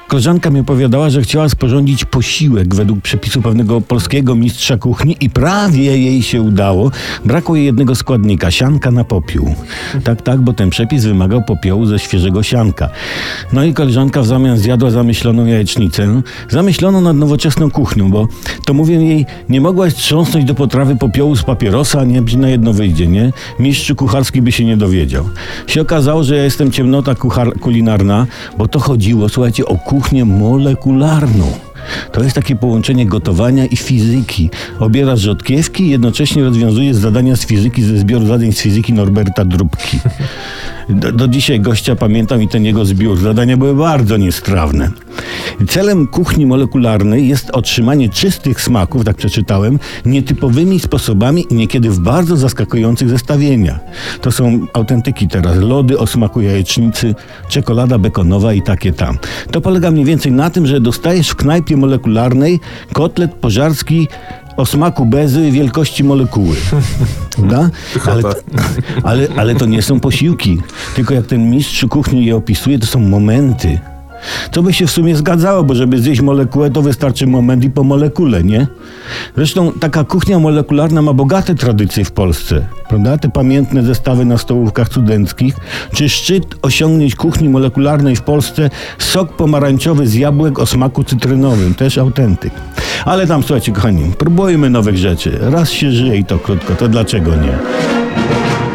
Koleżanka mi opowiadała, że chciała sporządzić posiłek według przepisu pewnego polskiego mistrza kuchni i prawie jej się udało. Brakło jej jednego składnika, sianka na popiół. Tak, bo ten przepis wymagał popiołu ze świeżego sianka. No i koleżanka w zamian zjadła zamyśloną jajecznicę, zamyśloną nad nowoczesną kuchnią, bo to mówię jej, nie mogłaś trząsnąć do potrawy popiołu z papierosa, nie, na jedno wyjdzie, nie? Mistrz kucharski by się nie dowiedział. Się okazało, że ja jestem ciemnota kulinarna, bo to chodziło, słuchajcie, o kuchnię molekularną. To jest takie połączenie gotowania i fizyki. Obierasz rzodkiewki i jednocześnie rozwiązujesz zadania z fizyki ze zbioru zadań z fizyki Norberta Dróbki. Do dzisiaj gościa pamiętam i ten jego zbiór. Zadania były bardzo niestrawne. Celem kuchni molekularnej jest otrzymanie czystych smaków, tak przeczytałem, nietypowymi sposobami i niekiedy w bardzo zaskakujących zestawieniach. To są autentyki teraz. Lody o smaku jajecznicy, czekolada bekonowa i takie tam. To polega mniej więcej na tym, że dostajesz w knajpie molekularnej kotlet pożarski o smaku bezy wielkości molekuły. Da? Ale to nie są posiłki. Tylko jak ten mistrz kuchni je opisuje, to są momenty. To by się w sumie zgadzało, bo żeby zjeść molekułę, to wystarczy moment i po molekule, nie? Zresztą taka kuchnia molekularna ma bogate tradycje w Polsce, prawda? Te pamiętne zestawy na stołówkach studenckich, czy szczyt osiągnięć kuchni molekularnej w Polsce sok pomarańczowy z jabłek o smaku cytrynowym, też autentyk. Ale tam, słuchajcie, kochani, próbujmy nowych rzeczy. Raz się żyje i to krótko, to dlaczego nie?